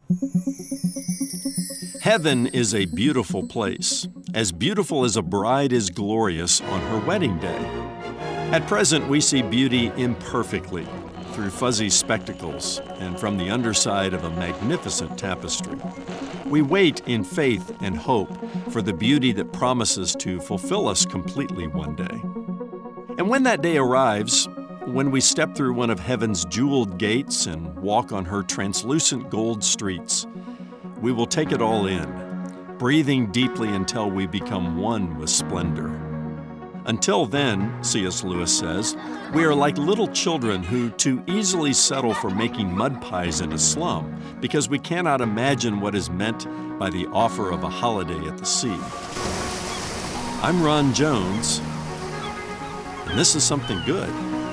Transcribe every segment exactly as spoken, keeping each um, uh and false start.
Heaven is a beautiful place, as beautiful as a bride is glorious on her wedding day. At present, we see beauty imperfectly, through fuzzy spectacles and from the underside of a magnificent tapestry. We wait in faith and hope for the beauty that promises to fulfill us completely one day. And when that day arrives, when we step through one of heaven's jeweled gates and walk on her translucent gold streets, we will take it all in, breathing deeply until we become one with splendor. Until then, C S Lewis says, we are like little children who too easily settle for making mud pies in a slum because we cannot imagine what is meant by the offer of a holiday at the sea. I'm Ron Jones, and this is Something Good.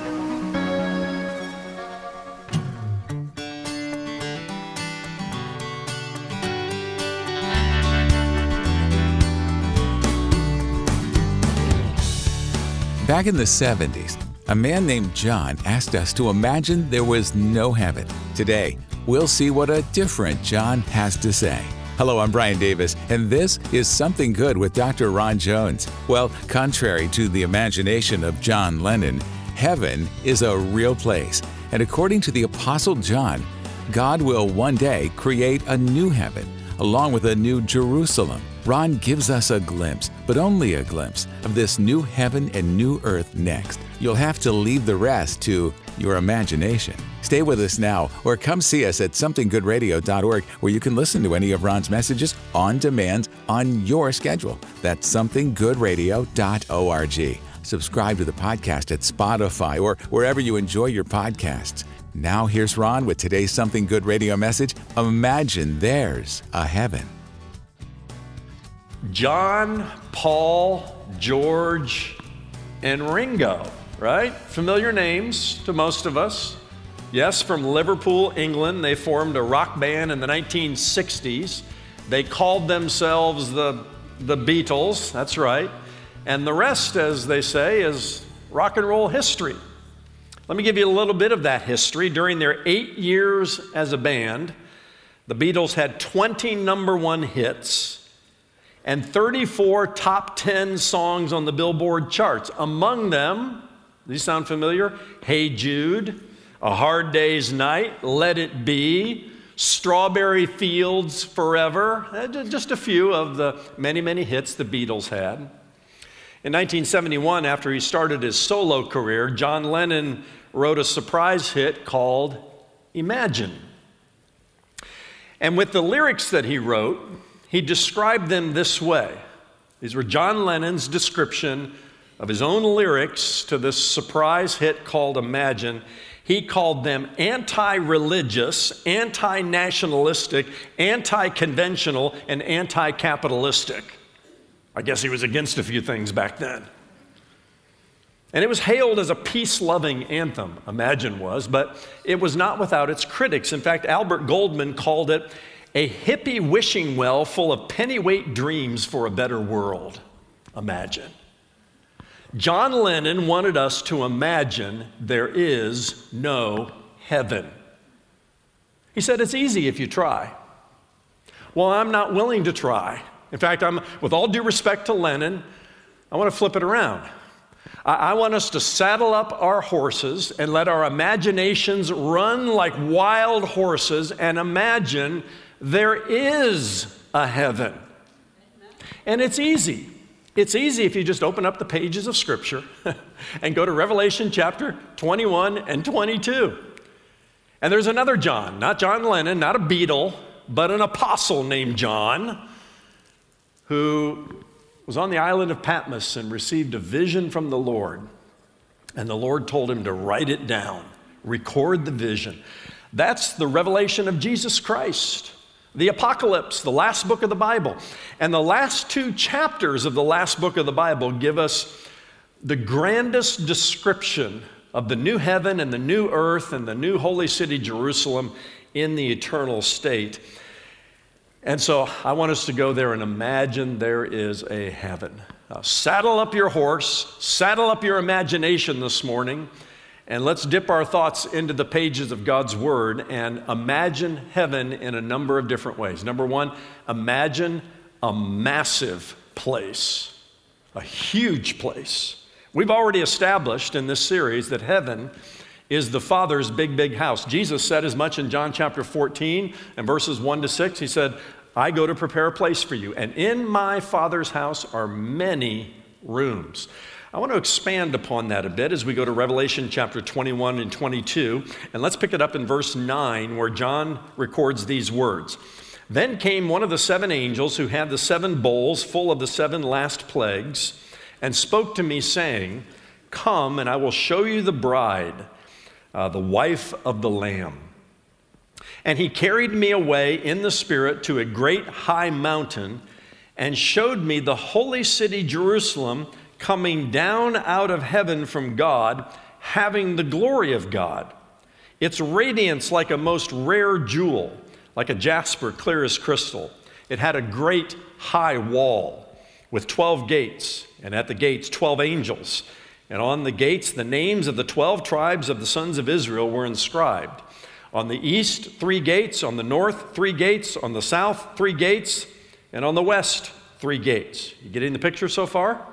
Back in the seventies, a man named John asked us to imagine there was no heaven. Today, we'll see what a different John has to say. Hello, I'm Brian Davis, and this is Something Good with Doctor Ron Jones. Well, contrary to the imagination of John Lennon, heaven is a real place. And according to the Apostle John, God will one day create a new heaven, along with a new Jerusalem. Ron gives us a glimpse, but only a glimpse, of this new heaven and new earth next. You'll have to leave the rest to your imagination. Stay with us now, or come see us at something good radio dot org, where you can listen to any of Ron's messages on demand on your schedule. That's something good radio dot org. Subscribe to the podcast at Spotify or wherever you enjoy your podcasts. Now here's Ron with today's Something Good radio message. Imagine there's a heaven. John, Paul, George, and Ringo, right? Familiar names to most of us. Yes, from Liverpool, England, they formed a rock band in the nineteen sixties. They called themselves the, the Beatles, that's right. And the rest, as they say, is rock and roll history. Let me give you a little bit of that history. During their eight years as a band, the Beatles had twenty number one hits and thirty-four top ten songs on the Billboard charts. Among them, these sound familiar? Hey Jude, A Hard Day's Night, Let It Be, Strawberry Fields Forever, just a few of the many, many hits the Beatles had. In nineteen seventy-one, after he started his solo career, John Lennon wrote a surprise hit called Imagine. And with the lyrics that he wrote, he described them this way. These were John Lennon's description of his own lyrics to this surprise hit called Imagine. He called them anti-religious, anti-nationalistic, anti-conventional, and anti-capitalistic. I guess he was against a few things back then. And it was hailed as a peace-loving anthem, Imagine was, but it was not without its critics. In fact, Albert Goldman called it a hippie wishing well full of pennyweight dreams for a better world. Imagine. John Lennon wanted us to imagine there is no heaven. He said it's easy if you try. Well, I'm not willing to try. In fact, I'm, with all due respect to Lennon, I want to flip it around. I, I want us to saddle up our horses and let our imaginations run like wild horses and imagine there is a heaven. And it's easy. It's easy if you just open up the pages of Scripture and go to Revelation chapter twenty-one and twenty-two. And there's another John, not John Lennon, not a Beatle, but an apostle named John, who was on the island of Patmos and received a vision from the Lord. And the Lord told him to write it down, record the vision. That's the revelation of Jesus Christ. The Apocalypse, the last book of the Bible. And the last two chapters of the last book of the Bible give us the grandest description of the new heaven and the new earth and the new holy city, Jerusalem, in the eternal state. And so I want us to go there and imagine there is a heaven. Now, saddle up your horse, saddle up your imagination this morning, And let's dip our thoughts into the pages of God's Word and imagine heaven in a number of different ways. Number one, imagine a massive place, a huge place. We've already established in this series that heaven is the Father's big, big house. Jesus said as much in John chapter fourteen and verses one to six. He said, I go to prepare a place for you, and in my Father's house are many rooms. I want to expand upon that a bit as we go to Revelation chapter twenty-one and twenty-two, and let's pick it up in verse nine where John records these words. Then came one of the seven angels who had the seven bowls full of the seven last plagues and spoke to me saying, come and I will show you the bride, uh, the wife of the Lamb. And he carried me away in the Spirit to a great high mountain and showed me the holy city Jerusalem coming down out of heaven from God, having the glory of God. Its radiance like a most rare jewel, like a jasper clear as crystal. It had a great high wall with twelve gates, and at the gates twelve angels. And on the gates the names of the twelve tribes of the sons of Israel were inscribed. On the east, three gates. On the north, three gates. On the south, three gates. And on the west, three gates. You getting the picture so far?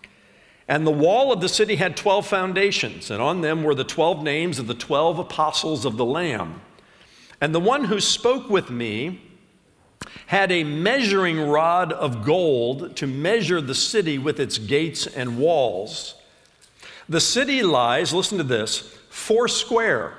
And the wall of the city had twelve foundations, and on them were the twelve names of the twelve apostles of the Lamb. And the one who spoke with me had a measuring rod of gold to measure the city with its gates and walls. The city lies, listen to this, four square,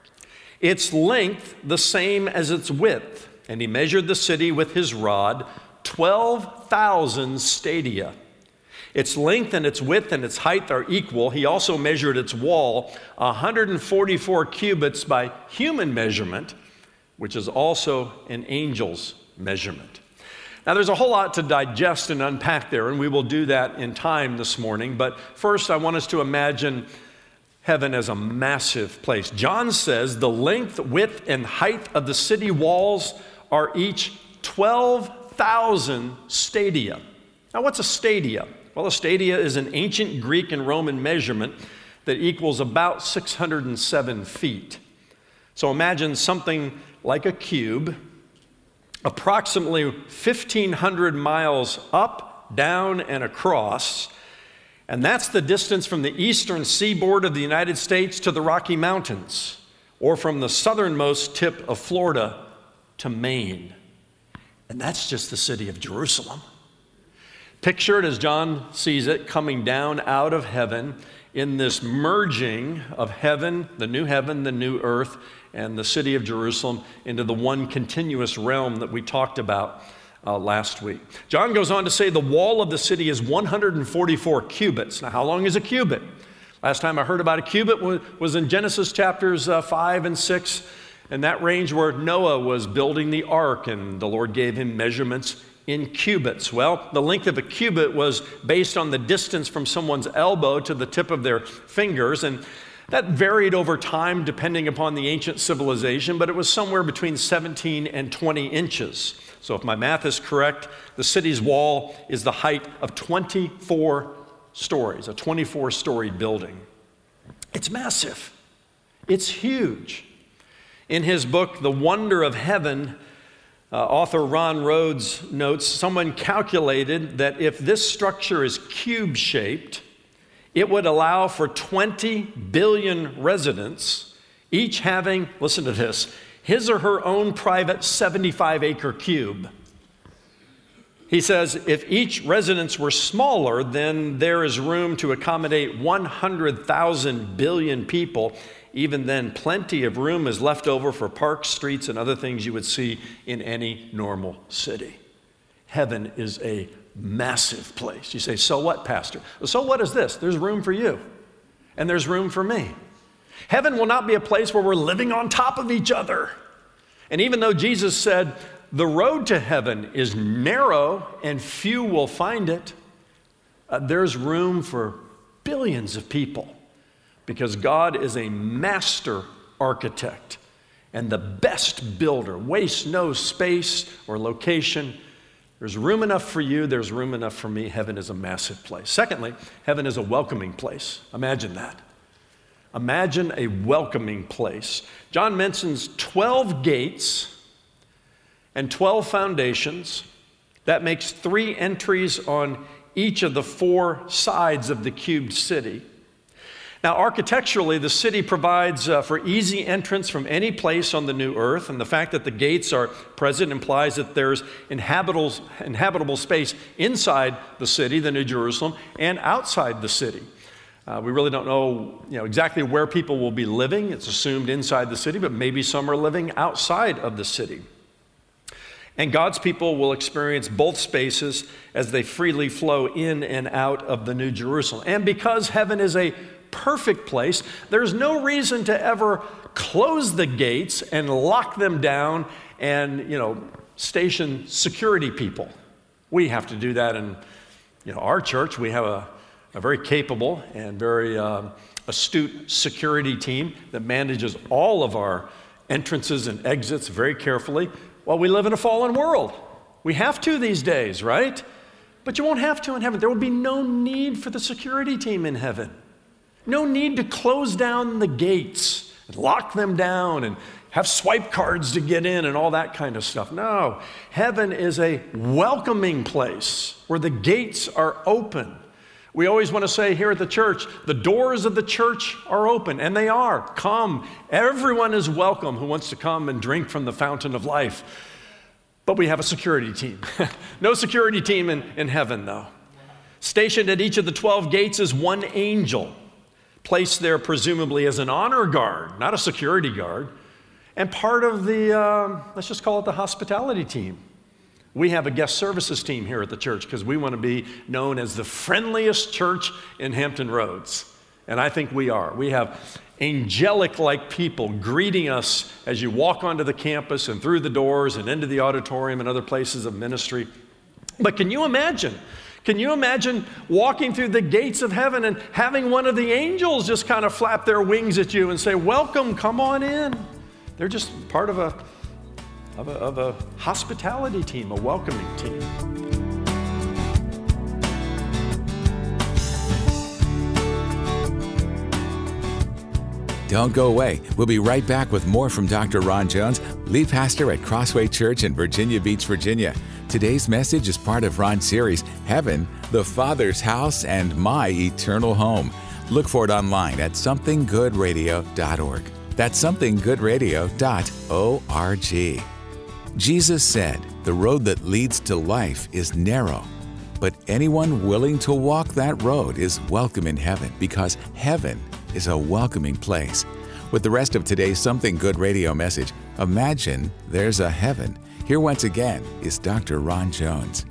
its length the same as its width. And he measured the city with his rod, twelve thousand stadia. Its length and its width and its height are equal. He also measured its wall, one hundred forty-four cubits by human measurement, which is also an angel's measurement. Now, there's a whole lot to digest and unpack there, and we will do that in time this morning. But first, I want us to imagine heaven as a massive place. John says the length, width, and height of the city walls are each twelve thousand stadia. Now, what's a stadia? Well, a stadia is an ancient Greek and Roman measurement that equals about six hundred seven feet. So imagine something like a cube, approximately fifteen hundred miles up, down, and across. And that's the distance from the eastern seaboard of the United States to the Rocky Mountains, or from the southernmost tip of Florida to Maine. And that's just the city of Jerusalem. Picture it as John sees it coming down out of heaven in this merging of heaven, the new heaven, the new earth, and the city of Jerusalem into the one continuous realm that we talked about uh, last week. John goes on to say the wall of the city is one hundred forty-four cubits. Now, how long is a cubit? Last time I heard about a cubit was in Genesis chapters uh, five and six, and that range where Noah was building the ark, and the Lord gave him measurements in cubits. Well, the length of a cubit was based on the distance from someone's elbow to the tip of their fingers, and that varied over time depending upon the ancient civilization, but it was somewhere between seventeen and twenty inches. So if my math is correct, the city's wall is the height of twenty-four stories, a twenty-four story building. It's massive. It's huge. In his book, The Wonder of Heaven, Uh, author Ron Rhodes notes, someone calculated that if this structure is cube-shaped, it would allow for twenty billion residents, each having, listen to this, his or her own private seventy-five acre cube. He says if each residence were smaller, then there is room to accommodate one hundred thousand billion people. Even then, plenty of room is left over for parks, streets, and other things you would see in any normal city. Heaven is a massive place. You say, so what, Pastor? Well, so what is this? There's room for you, and there's room for me. Heaven will not be a place where we're living on top of each other. And even though Jesus said, the road to heaven is narrow and few will find it, uh, there's room for billions of people. Because God is a master architect and the best builder, wastes no space or location. There's room enough for you, there's room enough for me. Heaven is a massive place. Secondly, heaven is a welcoming place. Imagine that. Imagine a welcoming place. John mentions twelve gates and twelve foundations. That makes three entries on each of the four sides of the cubed city. Now, architecturally, the city provides uh, for easy entrance from any place on the new earth, and the fact that the gates are present implies that there's inhabitable, inhabitable space inside the city, the New Jerusalem, and outside the city. Uh, we really don't know, you know exactly where people will be living. It's assumed inside the city, but maybe some are living outside of the city. And God's people will experience both spaces as they freely flow in and out of the New Jerusalem. And because heaven is a perfect place, there's no reason to ever close the gates and lock them down and, you know, station security people. We have to do that in, you know, our church. We have a, a very capable and very uh, astute security team that manages all of our entrances and exits very carefully. Well, we live in a fallen world. We have to these days, right? But you won't have to in heaven. There will be no need for the security team in heaven. No need to close down the gates and lock them down and have swipe cards to get in and all that kind of stuff. No, heaven is a welcoming place where the gates are open. We always want to say here at the church, the doors of the church are open, and they are. Come. Everyone is welcome who wants to come and drink from the fountain of life. But we have a security team. No security team in, in heaven, though. Stationed at each of the twelve gates is one angel, placed there presumably as an honor guard, not a security guard, and part of the, uh, let's just call it the hospitality team. We have a guest services team here at the church because we want to be known as the friendliest church in Hampton Roads. And I think we are. We have angelic-like people greeting us as you walk onto the campus and through the doors and into the auditorium and other places of ministry. But can you imagine? Can you imagine walking through the gates of heaven and having one of the angels just kind of flap their wings at you and say, welcome, come on in? They're just part of a, of a, of a hospitality team, a welcoming team. Don't go away. We'll be right back with more from Doctor Ron Jones, lead pastor at Crossway Church in Virginia Beach, Virginia. Today's message is part of Ron's series, Heaven, the Father's House and My Eternal Home. Look for it online at something good radio dot org. That's something good radio dot org. Jesus said, the road that leads to life is narrow, but anyone willing to walk that road is welcome in heaven because heaven is a welcoming place. With the rest of today's Something Good Radio message, imagine there's a heaven. Here once again is Doctor Ron Jones.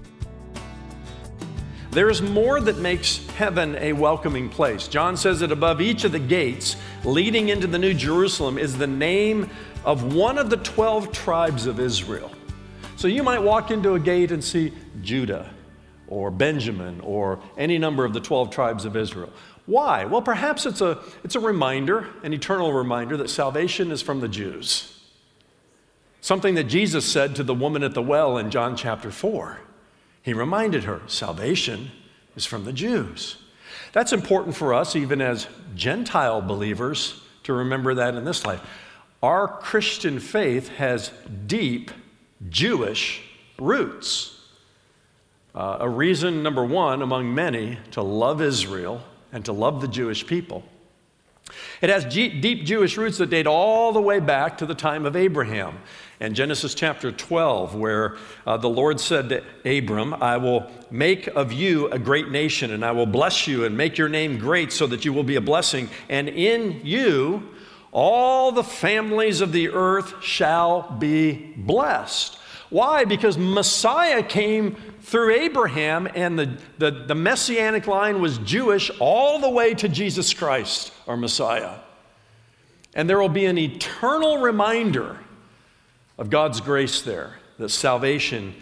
There is more that makes heaven a welcoming place. John says that above each of the gates leading into the New Jerusalem is the name of one of the twelve tribes of Israel. So you might walk into a gate and see Judah or Benjamin or any number of the twelve tribes of Israel. Why? Well, perhaps it's a, it's a reminder, an eternal reminder that salvation is from the Jews. Something that Jesus said to the woman at the well in John chapter four. He reminded her, salvation is from the Jews. That's important for us, even as Gentile believers, to remember that in this life. Our Christian faith has deep Jewish roots. Uh, a reason, number one, among many, to love Israel and to love the Jewish people. It has G- deep Jewish roots that date all the way back to the time of Abraham. In Genesis chapter twelve, where uh, the Lord said to Abram, I will make of you a great nation, and I will bless you and make your name great so that you will be a blessing. And in you, all the families of the earth shall be blessed. Why? Because Messiah came through Abraham, and the, the, the messianic line was Jewish all the way to Jesus Christ, our Messiah. And there will be an eternal reminder of God's grace there, that salvation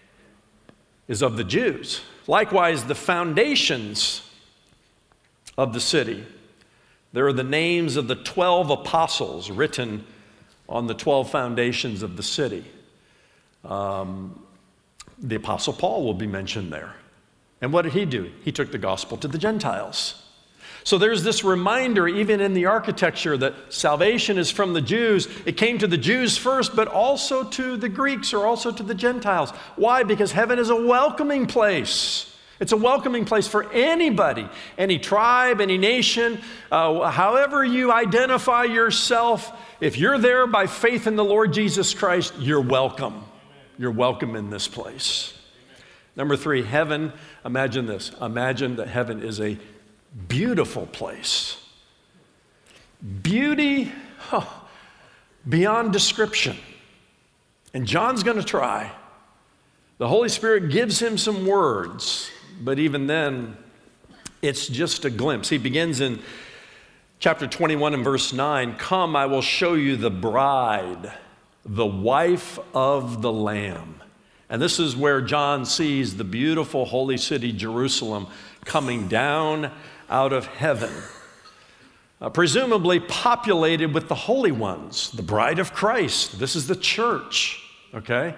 is of the Jews. Likewise, the foundations of the city, there are the names of the twelve apostles written on the twelve foundations of the city. Um, the Apostle Paul will be mentioned there. And what did he do? He took the gospel to the Gentiles. So there's this reminder, even in the architecture, that salvation is from the Jews. It came to the Jews first, but also to the Greeks or also to the Gentiles. Why? Because heaven is a welcoming place. It's a welcoming place for anybody, any tribe, any nation, uh, however you identify yourself. If you're there by faith in the Lord Jesus Christ, you're welcome. You're welcome in this place. Number three, heaven, imagine this. Imagine that heaven is a beautiful place. Beauty huh, beyond description. And John's going to try. The Holy Spirit gives him some words, but even then, it's just a glimpse. He begins in chapter twenty-one and verse nine, "Come, I will show you the bride, the wife of the Lamb." And this is where John sees the beautiful holy city, Jerusalem, coming down out of heaven, uh, presumably populated with the holy ones, the bride of Christ. This is the church, okay?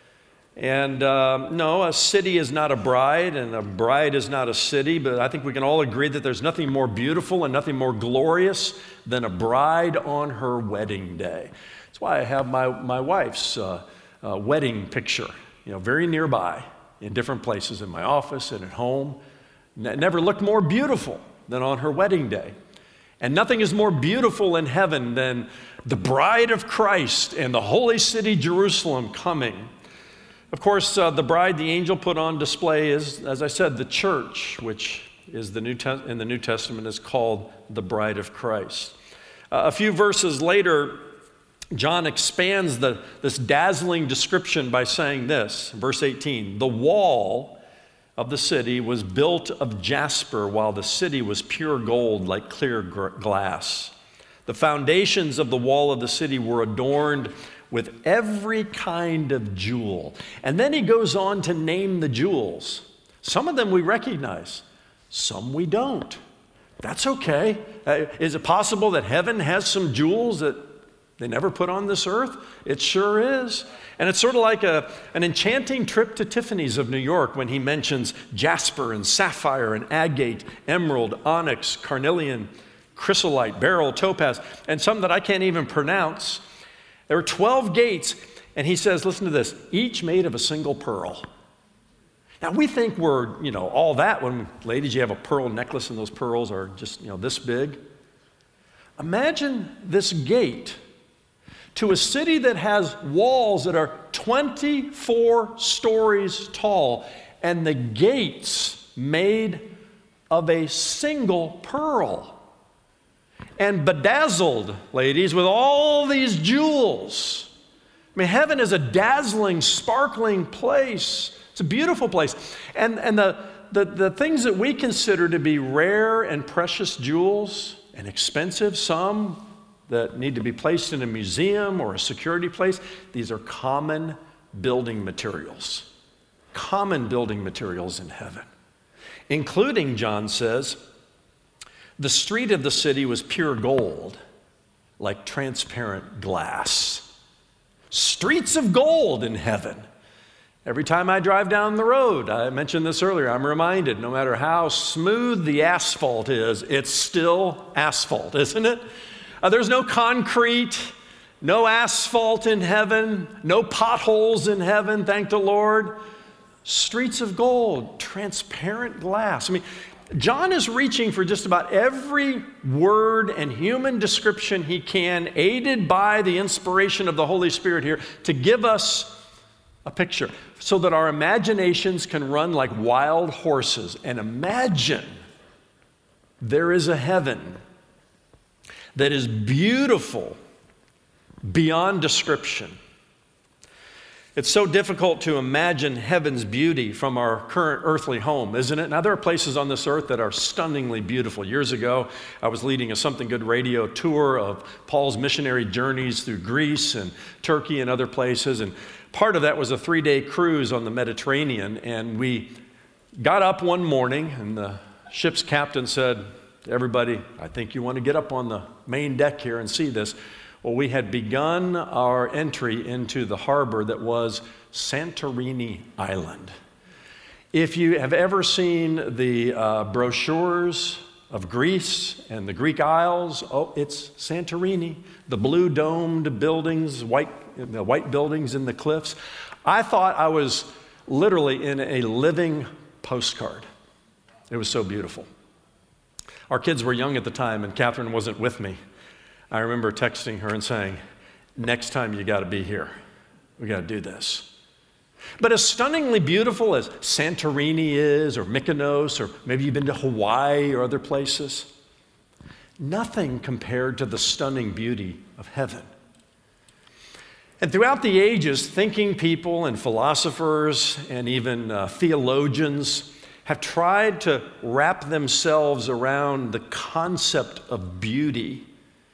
And uh, no, a city is not a bride, and a bride is not a city, but I think we can all agree that there's nothing more beautiful and nothing more glorious than a bride on her wedding day. That's why I have my, my wife's uh, uh, wedding picture, you know, very nearby in different places, in my office and at home. Never looked more beautiful than on her wedding day. And nothing is more beautiful in heaven than the bride of Christ and the holy city Jerusalem coming. Of course, uh, the bride the angel put on display is, as I said, the church, which is the New Te- in the New Testament is called the bride of Christ. Uh, a few verses later, John expands the, this dazzling description by saying this, verse eighteen, "The wall of the city was built of jasper, while the city was pure gold like clear gr- glass. The foundations of the wall of the city were adorned with every kind of jewel." And then he goes on to name the jewels. Some of them we recognize, some we don't. That's okay. Uh, is it possible that heaven has some jewels that they never put on this earth? It sure is. And it's sort of like a, an enchanting trip to Tiffany's of New York when he mentions jasper and sapphire and agate, emerald, onyx, carnelian, chrysolite, beryl, topaz, and some that I can't even pronounce. There were twelve gates, and he says, listen to this, each made of a single pearl. Now, we think we're, you know, all that when, ladies, you have a pearl necklace and those pearls are just, you know, this big. Imagine this gate to a city that has walls that are twenty-four stories tall, and the gates made of a single pearl. And bedazzled, ladies, with all these jewels. I mean, heaven is a dazzling, sparkling place. It's a beautiful place. And, and the, the, the things that we consider to be rare and precious jewels and expensive, some that need to be placed in a museum or a security place, these are common building materials. Common building materials in heaven. Including, John says, the street of the city was pure gold, like transparent glass. Streets of gold in heaven. Every time I drive down the road, I mentioned this earlier, I'm reminded, no matter how smooth the asphalt is, it's still asphalt, isn't it? Uh, there's no concrete, no asphalt in heaven, no potholes in heaven, thank the Lord. Streets of gold, transparent glass. I mean, John is reaching for just about every word and human description he can, aided by the inspiration of the Holy Spirit here, to give us a picture so that our imaginations can run like wild horses and imagine there is a heaven that is beautiful beyond description. It's so difficult to imagine heaven's beauty from our current earthly home, isn't it? Now, there are places on this earth that are stunningly beautiful. Years ago, I was leading a Something Good radio tour of Paul's missionary journeys through Greece and Turkey and other places, and part of that was a three-day cruise on the Mediterranean, and we got up one morning, and the ship's captain said, "Everybody, I think you want to get up on the main deck here and see this." Well, we had begun our entry into the harbor that was Santorini Island. If you have ever seen the uh, brochures of Greece and the Greek Isles. Oh, it's Santorini, the blue domed buildings, white, the white buildings in the cliffs. I thought I was literally in a living postcard. It was so beautiful. Our kids were young at the time, and Catherine wasn't with me. I remember texting her and saying, next time you got to be here. We got to do this. But as stunningly beautiful as Santorini is, or Mykonos, or maybe you've been to Hawaii or other places, nothing compared to the stunning beauty of heaven. And throughout the ages, thinking people and philosophers and even uh, theologians have tried to wrap themselves around the concept of beauty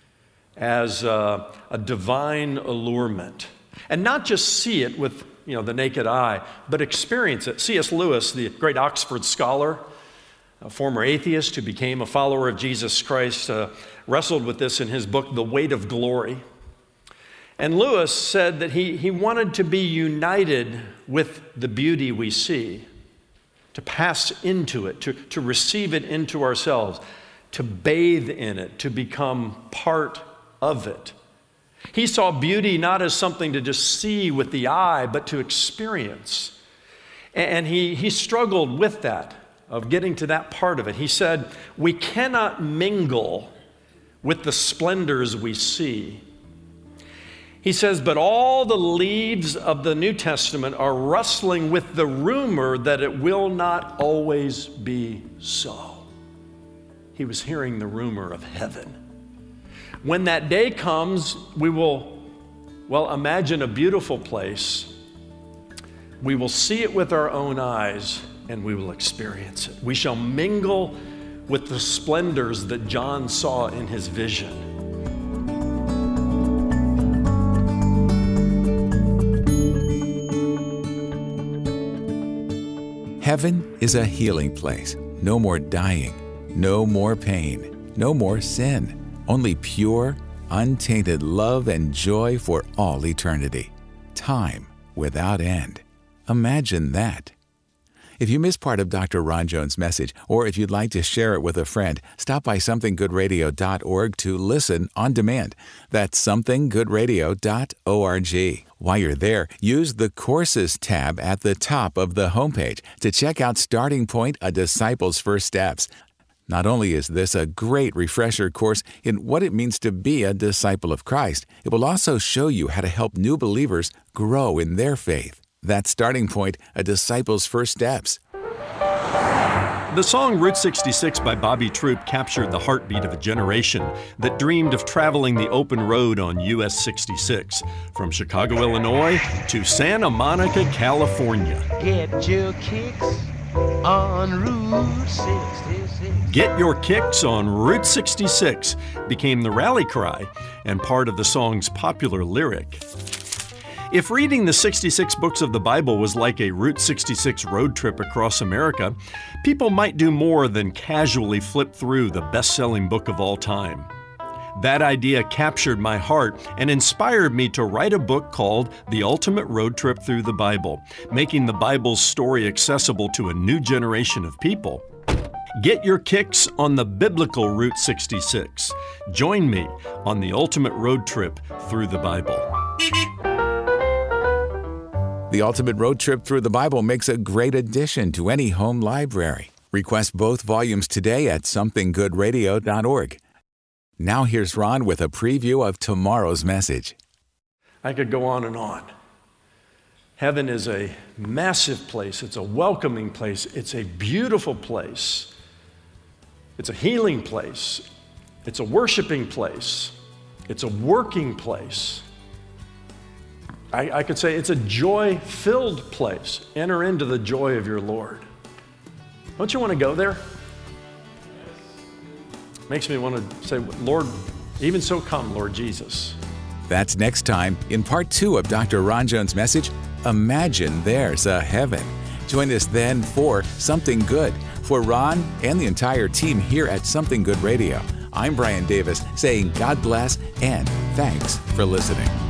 as uh, a divine allurement. And not just see it with you know, the naked eye, but experience it. C S Lewis, the great Oxford scholar, a former atheist who became a follower of Jesus Christ, uh, wrestled with this in his book, The Weight of Glory. And Lewis said that he, he wanted to be united with the beauty we see, to pass into it, to, to receive it into ourselves, to bathe in it, to become part of it. He saw beauty not as something to just see with the eye, but to experience. And he, he struggled with that, of getting to that part of it. He said, we cannot mingle with the splendors we see. He says, but all the leaves of the New Testament are rustling with the rumor that it will not always be so. He was hearing the rumor of heaven. When that day comes, we will, well, imagine a beautiful place. We will see it with our own eyes, and we will experience it. We shall mingle with the splendors that John saw in his vision. Heaven is a healing place. No more dying, no more pain, no more sin. Only pure, untainted love and joy for all eternity. Time without end. Imagine that. If you missed part of Doctor Ron Jones' message, or if you'd like to share it with a friend, stop by something good radio dot org to listen on demand. That's something good radio dot org. While you're there, use the Courses tab at the top of the homepage to check out Starting Point, A Disciple's First Steps. Not only is this a great refresher course in what it means to be a disciple of Christ, it will also show you how to help new believers grow in their faith. That's Starting Point, A Disciple's First Steps. The song Route sixty-six by Bobby Troup captured the heartbeat of a generation that dreamed of traveling the open road on U S sixty-six from Chicago, Illinois to Santa Monica, California. Get your kicks on Route sixty-six. Get Your Kicks on Route sixty-six became the rally cry and part of the song's popular lyric. If reading the sixty-six books of the Bible was like a Route sixty-six road trip across America, people might do more than casually flip through the best-selling book of all time. That idea captured my heart and inspired me to write a book called The Ultimate Road Trip Through the Bible, making the Bible's story accessible to a new generation of people. Get your kicks on the biblical Route sixty-six. Join me on the ultimate road trip through the Bible. The Ultimate Road Trip Through the Bible makes a great addition to any home library. Request both volumes today at something good radio dot org. Now here's Ron with a preview of tomorrow's message. I could go on and on. Heaven is a massive place. It's a welcoming place. It's a beautiful place. It's a healing place. It's a worshiping place. It's a working place. I, I could say it's a joy-filled place. Enter into the joy of your Lord. Don't you want to go there? Makes me want to say, Lord, even so come, Lord Jesus. That's next time in part two of Doctor Ron Jones' message, Imagine There's a Heaven. Join us then for Something Good. For Ron and the entire team here at Something Good Radio, I'm Brian Davis saying God bless and thanks for listening.